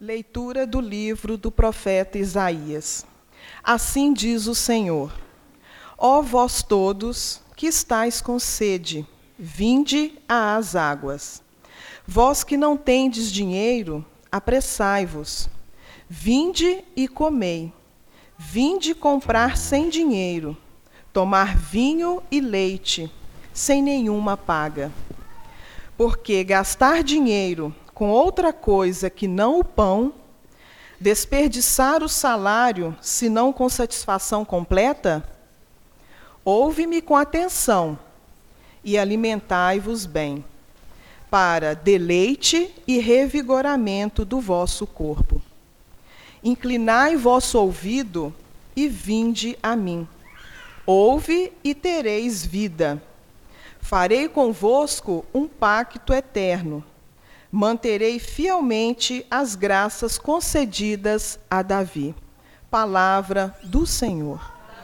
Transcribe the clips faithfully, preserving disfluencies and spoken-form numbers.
Leitura do livro do profeta Isaías. Assim diz o Senhor: Ó vós todos que estáis com sede, vinde às águas. Vós que não tendes dinheiro, apressai-vos. Vinde e comei. Vinde comprar sem dinheiro, tomar vinho e leite, sem nenhuma paga. Porque gastar dinheiro com outra coisa que não o pão, desperdiçar o salário, senão com satisfação completa? Ouve-me com atenção e alimentai-vos bem, para deleite e revigoramento do vosso corpo. Inclinai vosso ouvido e vinde a mim. Ouve e tereis vida. Farei convosco um pacto eterno. Manterei fielmente as graças concedidas a Davi. Palavra do Senhor.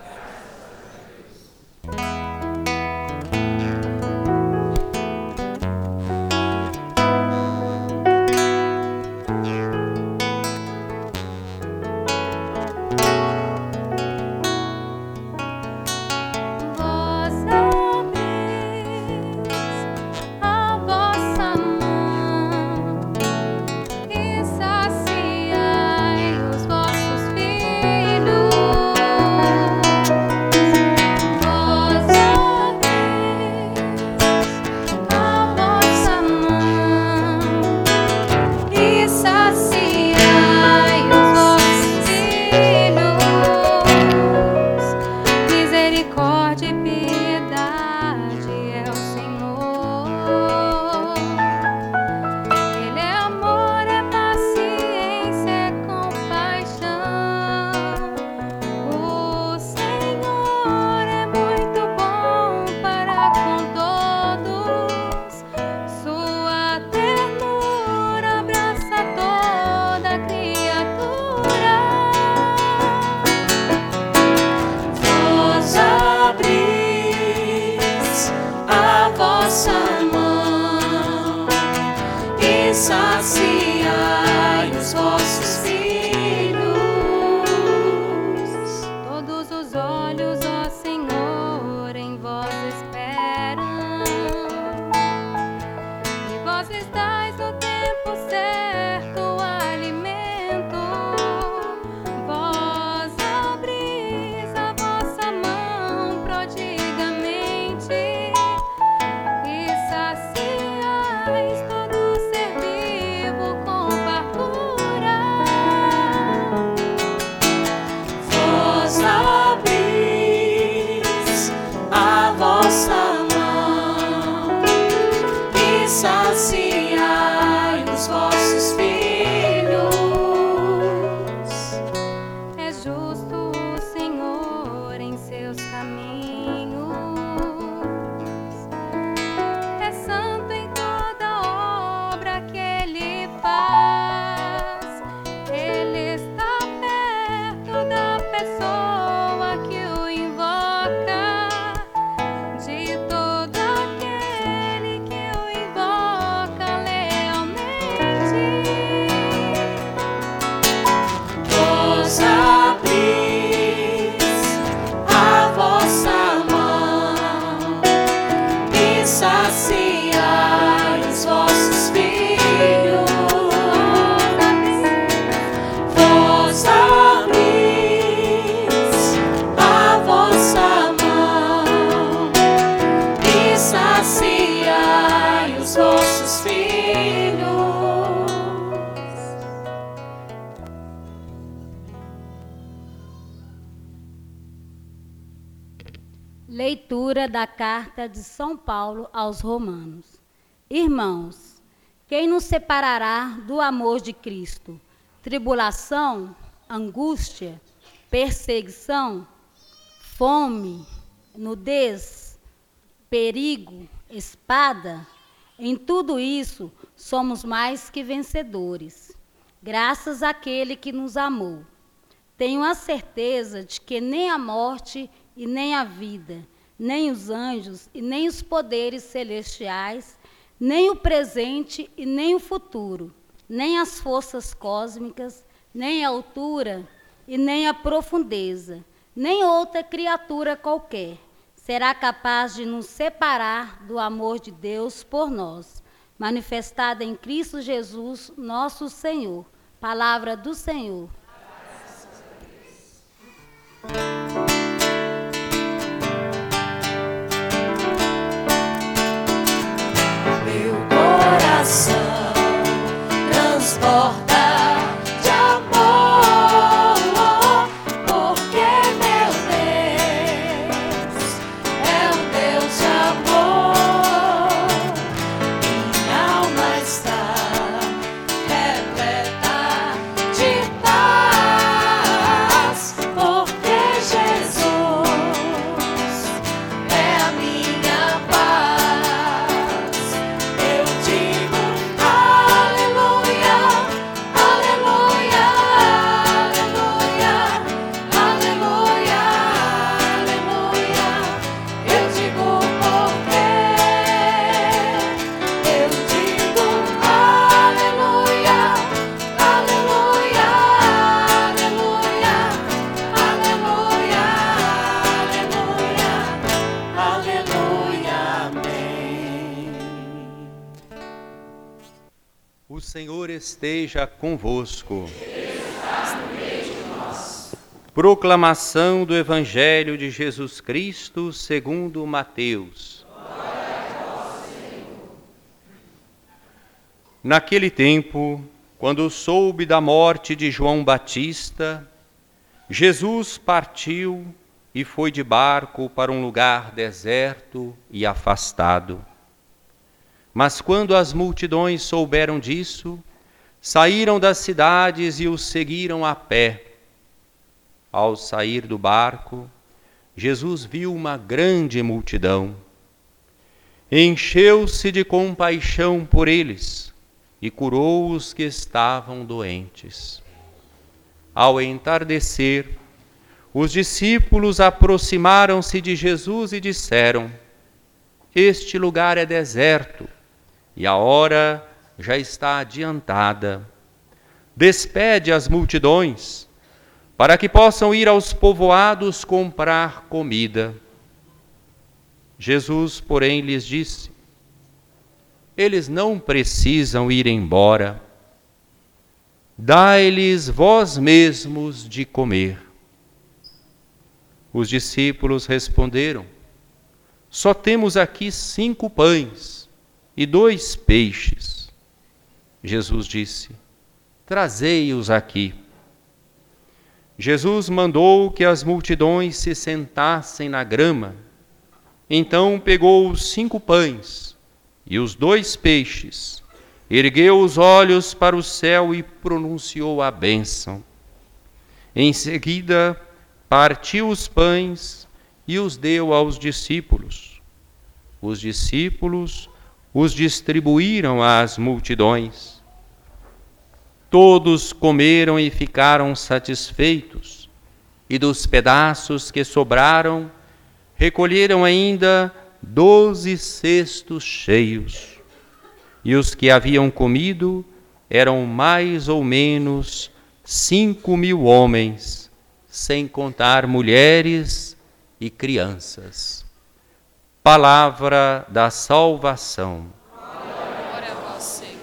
Saciai os vossos filhos. Todos os olhos, ó Senhor, em vós esperam, e vós estais no tempo certo o alimento. Vós abris a vossa mão prodigamente e saciais todo ser vivo com fartura. Vós abris a vossa mão e saciai os vossos filhos. É justo o Senhor em seus caminhos, é santo em toda obra que Ele faz. Ele está perto da pessoa que o invoca, de todo aquele que o invoca lealmente. Vós abris a vossa mão e saciai os vossos filhos. Vós abris a vossa mão e saciai os vossos filhos. Leitura da carta de São Paulo aos Romanos. Irmãos, quem nos separará do amor de Cristo? Tribulação, angústia, perseguição, fome, nudez, perigo, espada? Em tudo isso, somos mais que vencedores, graças àquele que nos amou. Tenho a certeza de que nem a morte e nem a vida, nem os anjos e nem os poderes celestiais, nem o presente e nem o futuro, nem as forças cósmicas, nem a altura e nem a profundeza, nem outra criatura qualquer será capaz de nos separar do amor de Deus por nós, manifestada em Cristo Jesus, nosso Senhor. Palavra do Senhor. Meu coração transporta de amor, porque meu Deus é um Deus de amor. Minha alma está repleta de paz, porque Jesus é a minha paz. Eu digo aleluia, aleluia, aleluia, aleluia, aleluia. Eu digo porque eu digo aleluia, aleluia, aleluia, aleluia, aleluia, amém. O Senhor esteja convosco. Proclamação do Evangelho de Jesus Cristo segundo Mateus. Naquele tempo, quando soube da morte de João Batista, Jesus partiu e foi de barco para um lugar deserto e afastado. Mas quando as multidões souberam disso, saíram das cidades e o seguiram a pé. Ao sair do barco, Jesus viu uma grande multidão. Encheu-se de compaixão por eles e curou os que estavam doentes. Ao entardecer, os discípulos aproximaram-se de Jesus e disseram: Este lugar é deserto e a hora já está adiantada. Despede as multidões, para que possam ir aos povoados comprar comida. Jesus, porém, lhes disse: Eles não precisam ir embora. Dai-lhes vós mesmos de comer. Os discípulos responderam: Só temos aqui cinco pães e dois peixes. Jesus disse: Trazei-os aqui. Jesus mandou que as multidões se sentassem na grama. Então pegou os cinco pães e os dois peixes, ergueu os olhos para o céu e pronunciou a bênção. Em seguida, partiu os pães e os deu aos discípulos. Os discípulos os distribuíram às multidões. Todos comeram e ficaram satisfeitos, e dos pedaços que sobraram, recolheram ainda doze cestos cheios. E os que haviam comido eram mais ou menos cinco mil homens, sem contar mulheres e crianças. Palavra da salvação. Glória a vós, Senhor.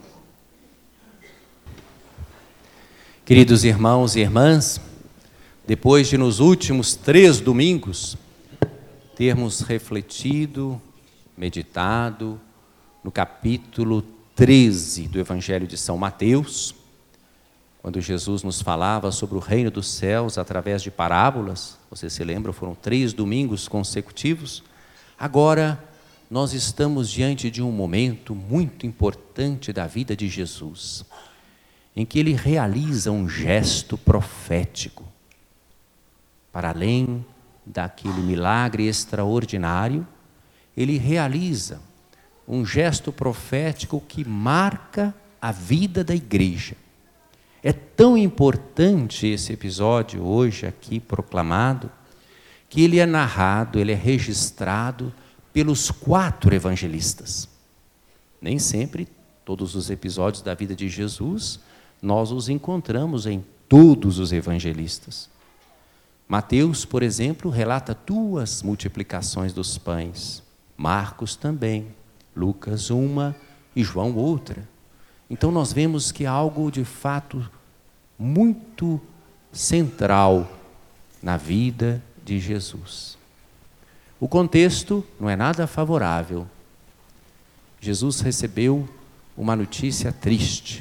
Queridos irmãos e irmãs, depois de nos últimos três domingos termos refletido, meditado no capítulo treze do Evangelho de São Mateus, quando Jesus nos falava sobre o reino dos céus através de parábolas, você se lembra, foram três domingos consecutivos. Agora nós estamos diante de um momento muito importante da vida de Jesus, em que ele realiza um gesto profético. Para além daquele milagre extraordinário, ele realiza um gesto profético que marca a vida da igreja. É tão importante esse episódio hoje aqui proclamado, que ele é narrado, ele é registrado pelos quatro evangelistas. Nem sempre Todos os episódios da vida de Jesus, nós os encontramos em todos os evangelistas. Mateus, por exemplo, relata duas multiplicações dos pães. Marcos também. Lucas uma e João outra. Então nós vemos que há algo de fato muito central na vida de Jesus. O contexto não é nada favorável. Jesus recebeu uma notícia triste.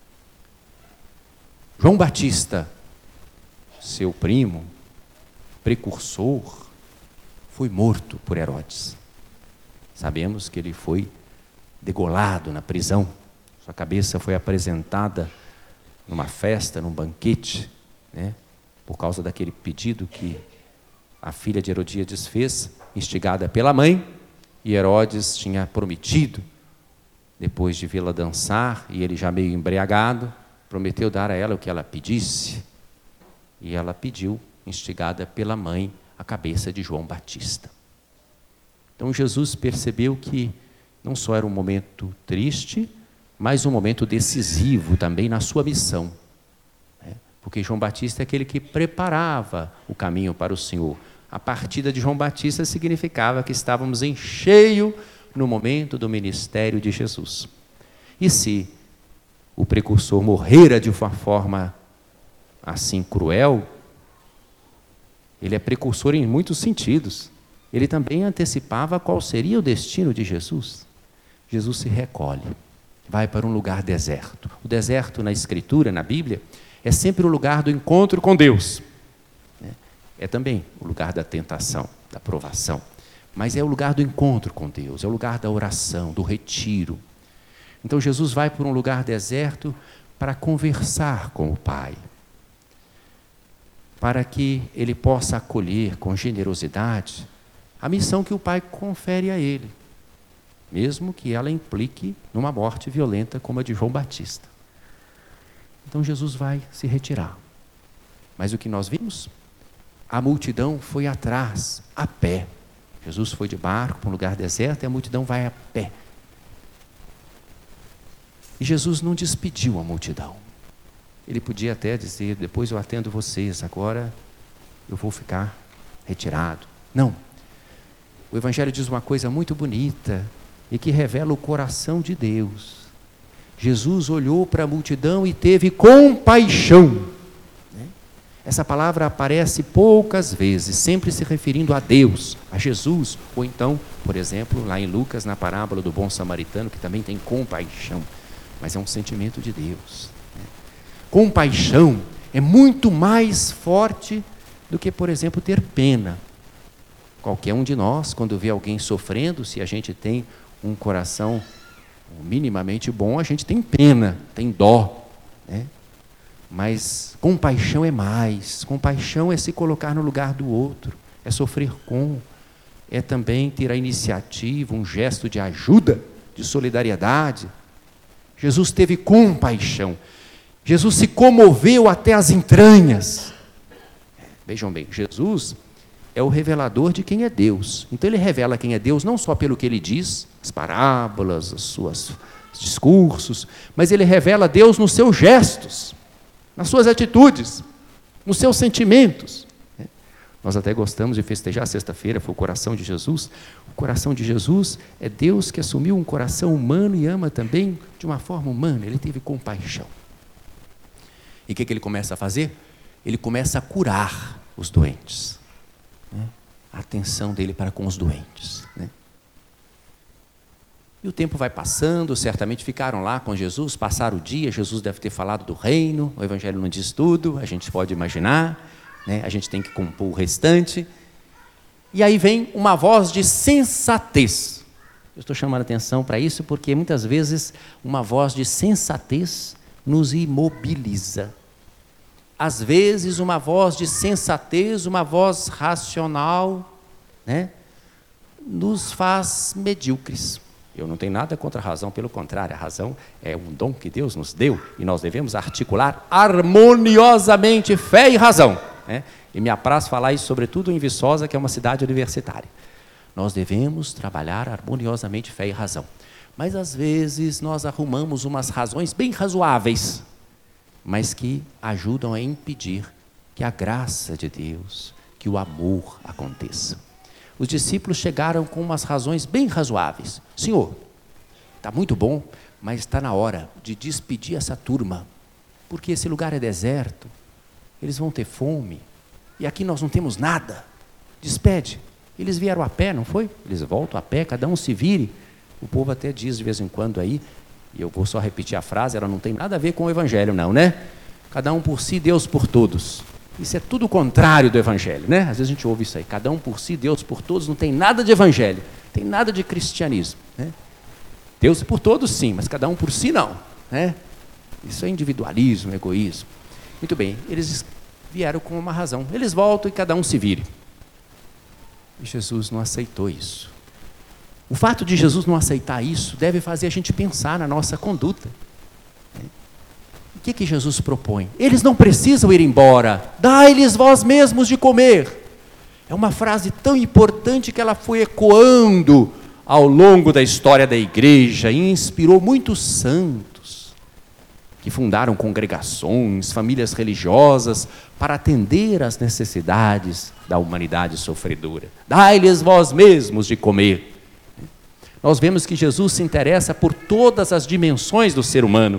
João Batista, seu primo, precursor, foi morto por Herodes. Sabemos que ele foi degolado na prisão. Sua cabeça foi apresentada numa festa, num banquete, né, por causa daquele pedido que a filha de Herodíades fez, instigada pela mãe, e Herodes tinha prometido, depois de vê-la dançar, e ele já meio embriagado, prometeu dar a ela o que ela pedisse. E ela pediu, instigada pela mãe, a cabeça de João Batista. Então Jesus percebeu que não só era um momento triste, mas um momento decisivo também na sua missão. Né? Porque João Batista é aquele que preparava o caminho para o Senhor. A partida de João Batista significava que estávamos em cheio no momento do ministério de Jesus. E se o precursor morrera de uma forma assim cruel, ele é precursor em muitos sentidos. Ele também antecipava qual seria o destino de Jesus. Jesus se recolhe, vai para um lugar deserto. O deserto na Escritura, na Bíblia, é sempre o lugar do encontro com Deus. É também o lugar da tentação, da provação. Mas é o lugar do encontro com Deus, é o lugar da oração, do retiro. Então Jesus vai para um lugar deserto para conversar com o Pai, para que ele possa acolher com generosidade a missão que o Pai confere a ele, mesmo que ela implique numa morte violenta como a de João Batista. Então Jesus vai se retirar. Mas o que nós vimos? A multidão foi atrás, a pé. Jesus foi de barco para um lugar deserto e a multidão vai a pé. E Jesus não despediu a multidão. Ele podia até dizer, depois eu atendo vocês, agora eu vou ficar retirado. Não. O Evangelho diz uma coisa muito bonita e que revela o coração de Deus. Jesus olhou para a multidão e teve compaixão. Essa palavra aparece poucas vezes, sempre se referindo a Deus, a Jesus, ou então, por exemplo, lá em Lucas, na parábola do bom samaritano, que também tem compaixão, mas é um sentimento de Deus. Compaixão é muito mais forte do que, por exemplo, ter pena. Qualquer um de nós, quando vê alguém sofrendo, se a gente tem um coração minimamente bom, a gente tem pena, tem dó, né? Mas compaixão é mais. Compaixão é se colocar no lugar do outro, é sofrer com, é também ter a iniciativa, um gesto de ajuda, de solidariedade. Jesus teve compaixão. Jesus se comoveu até as entranhas. Vejam bem, Jesus é o revelador de quem é Deus. Então ele revela quem é Deus não só pelo que ele diz, as parábolas, os seus discursos, mas ele revela Deus nos seus gestos, nas suas atitudes, nos seus sentimentos. Nós até gostamos de festejar sexta-feira, foi o coração de Jesus. O coração de Jesus é Deus que assumiu um coração humano e ama também de uma forma humana. Ele teve compaixão. E o que, que ele começa a fazer? Ele começa a curar os doentes. A atenção dele para com os doentes. E o tempo vai passando, certamente ficaram lá com Jesus, passaram o dia, Jesus deve ter falado do reino, o Evangelho não diz tudo, a gente pode imaginar, né? A gente tem que compor o restante. E aí vem uma voz de sensatez. Eu estou chamando a atenção para isso porque muitas vezes uma voz de sensatez nos imobiliza. Às vezes uma voz de sensatez, uma voz racional, né, nos faz medíocres. Eu não tenho nada contra a razão, pelo contrário, a razão é um dom que Deus nos deu e nós devemos articular harmoniosamente fé e razão. Né? E me apraz falar isso sobretudo em Viçosa, que é uma cidade universitária. Nós devemos trabalhar harmoniosamente fé e razão. Mas às vezes nós arrumamos umas razões bem razoáveis, mas que ajudam a impedir que a graça de Deus, que o amor aconteça. Os discípulos chegaram com umas razões bem razoáveis. Senhor, está muito bom, mas está na hora de despedir essa turma, porque esse lugar é deserto, eles vão ter fome, e aqui nós não temos nada. Despede. Eles vieram a pé, não foi? Eles voltam a pé, cada um se vire. O povo até diz de vez em quando aí, e eu vou só repetir a frase, ela não tem nada a ver com o Evangelho não, né? Cada um por si, Deus por todos. Isso é tudo o contrário do Evangelho, né? Às vezes a gente ouve isso aí, cada um por si, Deus por todos, não tem nada de Evangelho, tem nada de cristianismo, né? Deus por todos sim, mas cada um por si não, né? Isso é individualismo, egoísmo. Muito bem, eles vieram com uma razão, eles voltam e cada um se vire. E Jesus não aceitou isso. O fato de Jesus não aceitar isso deve fazer a gente pensar na nossa conduta. O que que Jesus propõe? Eles não precisam ir embora, dai-lhes vós mesmos de comer. É uma frase tão importante que ela foi ecoando ao longo da história da igreja e inspirou muitos santos que fundaram congregações, famílias religiosas para atender às necessidades da humanidade sofredora. Dai-lhes vós mesmos de comer. Nós vemos que Jesus se interessa por todas as dimensões do ser humano.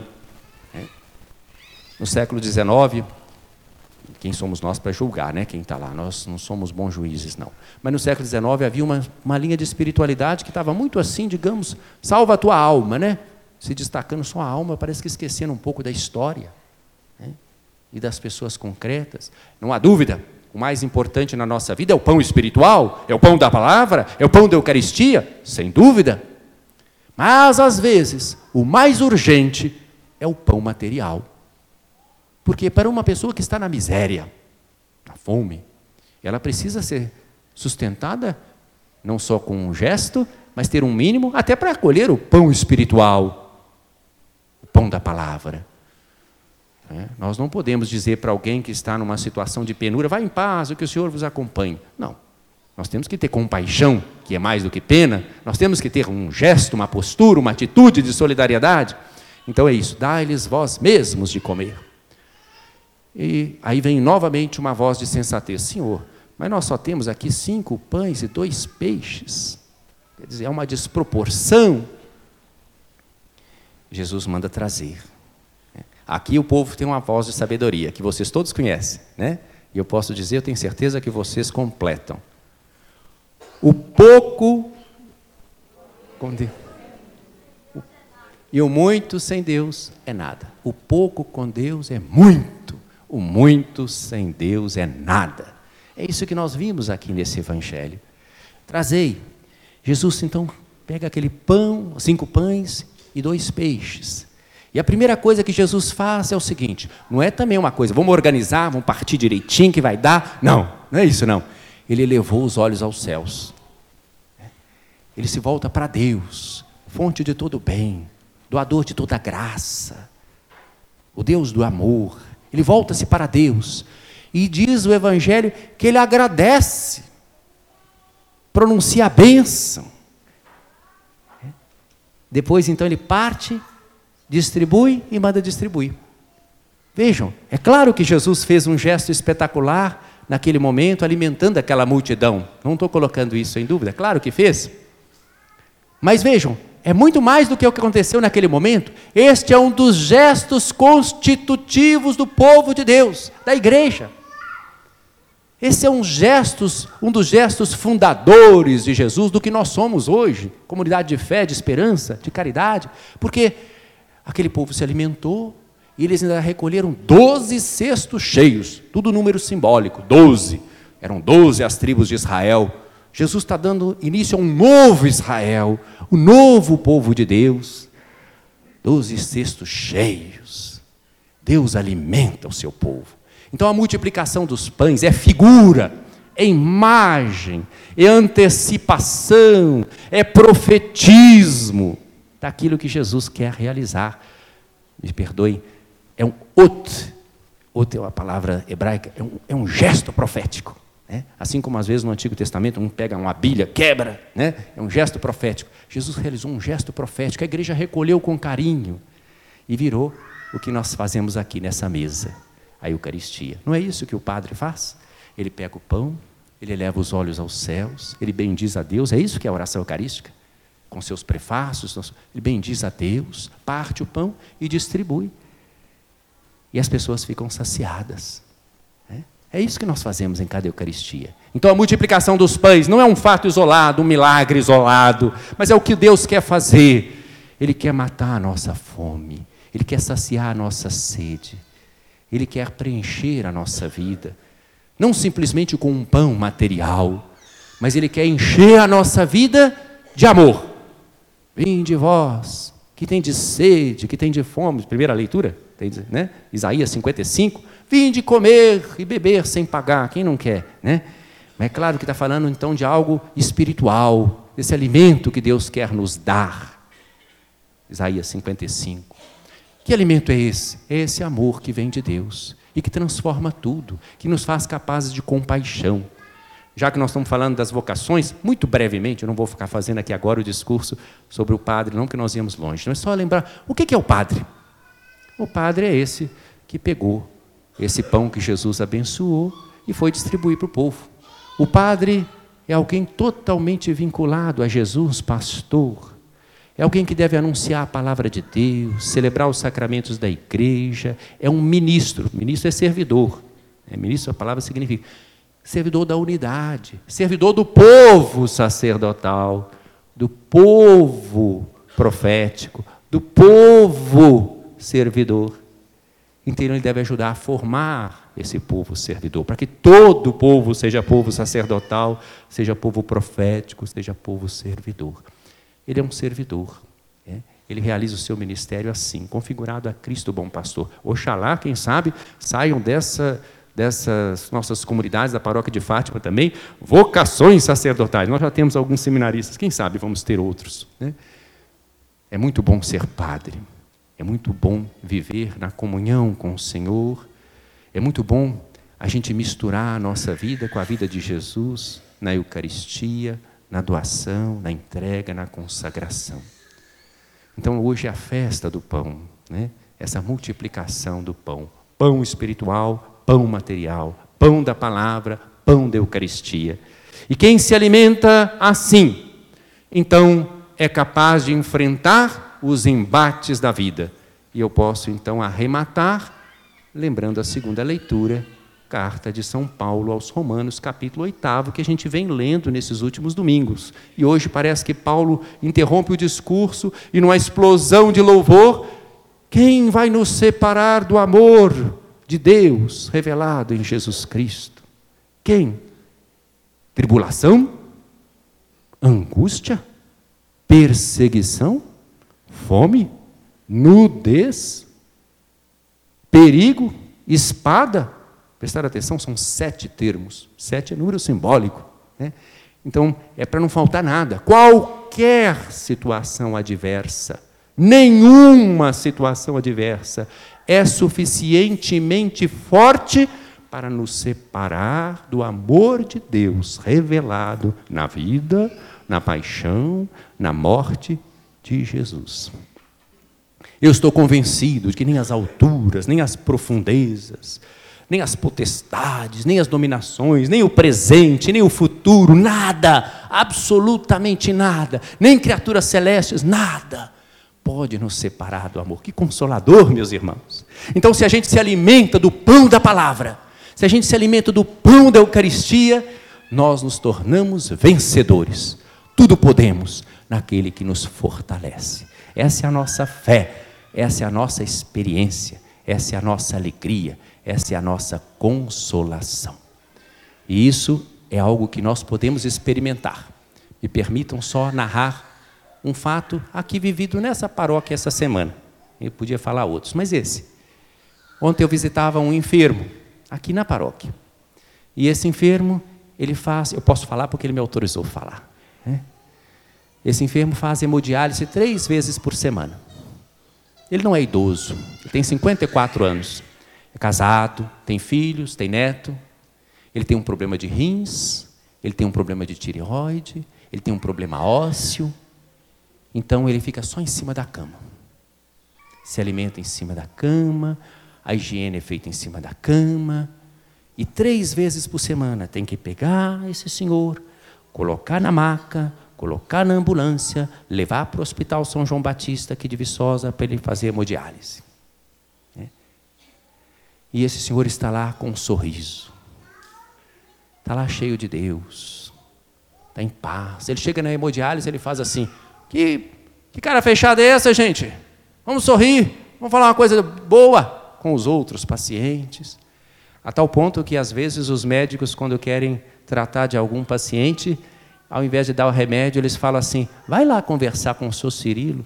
No século dezenove, quem somos nós para julgar, né? Quem está lá? Nós não somos bons juízes, não. Mas no século dezenove havia uma, uma linha de espiritualidade que estava muito assim, digamos, salva a tua alma, né? Se destacando só a alma, parece que esquecendo um pouco da história, né? E das pessoas concretas. Não há dúvida, o mais importante na nossa vida é o pão espiritual, é o pão da palavra, é o pão da Eucaristia, sem dúvida. Mas, às vezes, o mais urgente é o pão material. Porque para uma pessoa que está na miséria, na fome, ela precisa ser sustentada, não só com um gesto, mas ter um mínimo, até para acolher o pão espiritual, o pão da palavra. É, nós não podemos dizer para alguém que está numa situação de penúria, vá em paz, o que o Senhor vos acompanhe. Não. Nós temos que ter compaixão, que é mais do que pena, nós temos que ter um gesto, uma postura, uma atitude de solidariedade. Então é isso, dai-lhes vós mesmos de comer. E aí vem novamente uma voz de sensatez, Senhor, mas nós só temos aqui cinco pães e dois peixes. Quer dizer, é uma desproporção. Jesus manda trazer. Aqui o povo tem uma voz de sabedoria, que vocês todos conhecem, né? E eu posso dizer, eu tenho certeza que vocês completam. O pouco com Deus, e o muito sem Deus é nada. O pouco com Deus é muito. O muito sem Deus é nada. É isso que nós vimos aqui nesse Evangelho. Trazei. Jesus, então, pega aquele pão, cinco pães e dois peixes. E a primeira coisa que Jesus faz é o seguinte, não é também uma coisa, vamos organizar, vamos partir direitinho que vai dar. Não, não é isso não. Ele elevou os olhos aos céus. Ele se volta para Deus, fonte de todo bem, doador de toda graça, o Deus do amor. Ele volta-se para Deus e diz o Evangelho que ele agradece, pronuncia a bênção. Depois, então, ele parte, distribui e manda distribuir. Vejam, é claro que Jesus fez um gesto espetacular naquele momento, alimentando aquela multidão. Não estou colocando isso em dúvida, claro que fez. Mas vejam, é muito mais do que o que aconteceu naquele momento. Este é um dos gestos constitutivos do povo de Deus, da igreja. Esse é um, gestos, um dos gestos fundadores de Jesus, do que nós somos hoje, comunidade de fé, de esperança, de caridade, porque aquele povo se alimentou e eles ainda recolheram doze cestos cheios, tudo número simbólico, doze, eram doze as tribos de Israel. Jesus está dando início a um novo Israel, um novo povo de Deus, doze cestos cheios. Deus alimenta o seu povo. Então a multiplicação dos pães é figura, é imagem, é antecipação, é profetismo daquilo que Jesus quer realizar. Me perdoem, é um ot, ot é uma palavra hebraica, é um, é um gesto profético. né? Assim como às vezes no Antigo Testamento um pega uma bilha, quebra, né? É um gesto profético. Jesus realizou um gesto profético, a igreja recolheu com carinho e virou o que nós fazemos aqui nessa mesa, a Eucaristia. Não é isso que o padre faz? Ele pega o pão, ele eleva os olhos aos céus, ele bendiz a Deus, é isso que é a oração eucarística? Com seus prefácios, ele bendiz a Deus, parte o pão e distribui. E as pessoas ficam saciadas. Né? É isso que nós fazemos em cada Eucaristia. Então a multiplicação dos pães não é um fato isolado, um milagre isolado, mas é o que Deus quer fazer. Ele quer matar a nossa fome, Ele quer saciar a nossa sede, Ele quer preencher a nossa vida, não simplesmente com um pão material, mas Ele quer encher a nossa vida de amor. Vinde vós, que tem de sede, que tem de fome, primeira leitura, né? Isaías cinquenta e cinco, vinde comer e beber sem pagar, quem não quer, né? Mas é claro que está falando então de algo espiritual, desse alimento que Deus quer nos dar. Isaías cinquenta e cinco. Que alimento é esse? É esse amor que vem de Deus e que transforma tudo, que nos faz capazes de compaixão. Já que nós estamos falando das vocações, muito brevemente, eu não vou ficar fazendo aqui agora o discurso sobre o padre, não, porque nós íamos longe. Não é só lembrar, o que é o padre? O padre é esse que pegou esse pão que Jesus abençoou e foi distribuir para o povo. O padre é alguém totalmente vinculado a Jesus, pastor. É alguém que deve anunciar a palavra de Deus, celebrar os sacramentos da igreja. É um ministro. Ministro é servidor. É, ministro, a palavra significa servidor da unidade, servidor do povo sacerdotal, do povo profético, do povo servidor. Então ele deve ajudar a formar esse povo servidor, para que todo o povo seja povo sacerdotal, seja povo profético, seja povo servidor. Ele é um servidor, né? Ele realiza o seu ministério assim, configurado a Cristo bom pastor. Oxalá, quem sabe, saiam dessa, dessas nossas comunidades da paróquia de Fátima também, vocações sacerdotais. Nós já temos alguns seminaristas, quem sabe vamos ter outros, né? É muito bom ser padre, é muito bom viver na comunhão com o Senhor, é muito bom a gente misturar a nossa vida com a vida de Jesus, na Eucaristia, na doação, na entrega, na consagração. Então hoje é a festa do pão, né? Essa multiplicação do pão, pão espiritual, pão material, pão da palavra, pão da Eucaristia. E quem se alimenta assim, então é capaz de enfrentar os embates da vida. E eu posso então arrematar, lembrando a segunda leitura, carta de São Paulo aos Romanos, capítulo oitavo, que a gente vem lendo nesses últimos domingos. E hoje parece que Paulo interrompe o discurso e numa explosão de louvor, quem vai nos separar do amor de Deus revelado em Jesus Cristo? Quem? Tribulação? Angústia? Perseguição? Fome? Nudez? Perigo? Espada? Prestar atenção, são sete termos. Sete é número simbólico, né? Então, é para não faltar nada. Qualquer situação adversa, nenhuma situação adversa é suficientemente forte para nos separar do amor de Deus revelado na vida, na paixão, na morte de Jesus. Eu estou convencido de que nem as alturas, nem as profundezas, nem as potestades, nem as dominações, nem o presente, nem o futuro, nada, absolutamente nada, nem criaturas celestes, nada pode nos separar do amor. Que consolador, meus irmãos. Então, se a gente se alimenta do pão da palavra, se a gente se alimenta do pão da Eucaristia, nós nos tornamos vencedores. Tudo podemos naquele que nos fortalece. Essa é a nossa fé, essa é a nossa experiência, essa é a nossa alegria, essa é a nossa consolação. E isso é algo que nós podemos experimentar. Me permitam só narrar um fato aqui vivido nessa paróquia essa semana. Eu podia falar outros, mas esse. Ontem eu visitava um enfermo, aqui na paróquia. E esse enfermo, ele faz, eu posso falar porque ele me autorizou a falar, né? Esse enfermo faz hemodiálise três vezes por semana. Ele não é idoso, ele tem cinquenta e quatro anos. É casado, tem filhos, tem neto. Ele tem um problema de rins, ele tem um problema de tireoide, ele tem um problema ósseo. Então ele fica só em cima da cama. Se alimenta em cima da cama, a higiene é feita em cima da cama. E três vezes por semana tem que pegar esse senhor, colocar na maca, colocar na ambulância, levar para o Hospital São João Batista aqui de Viçosa para ele fazer hemodiálise. É. E esse senhor está lá com um sorriso. Está lá cheio de Deus. Está em paz. Ele chega na hemodiálise, ele faz assim, que, que cara fechada é essa, gente? Vamos sorrir, vamos falar uma coisa boa com os outros pacientes. A tal ponto que, às vezes, os médicos, quando querem tratar de algum paciente, ao invés de dar o remédio, eles falam assim, vai lá conversar com o seu Cirilo.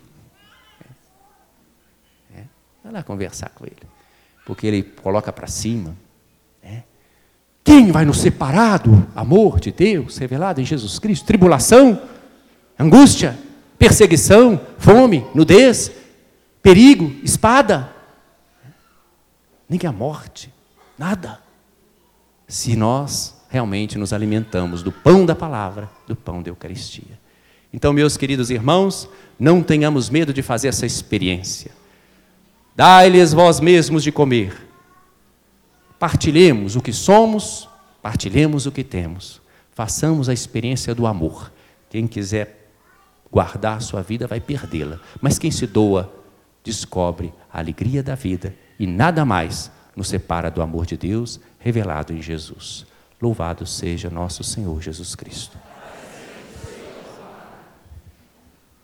É, vai lá conversar com ele. Porque ele coloca para cima. É. Quem vai nos separar do amor de Deus revelado em Jesus Cristo? Tribulação, angústia, perseguição, fome, nudez, perigo, espada. Nem a morte. Nada. Se nós realmente nos alimentamos do pão da palavra, do pão da Eucaristia. Então, meus queridos irmãos, não tenhamos medo de fazer essa experiência. Dai-lhes vós mesmos de comer. Partilhemos o que somos, partilhemos o que temos. Façamos a experiência do amor. Quem quiser guardar a sua vida vai perdê-la. Mas quem se doa, descobre a alegria da vida e nada mais nos separa do amor de Deus revelado em Jesus. Louvado seja nosso Senhor Jesus Cristo.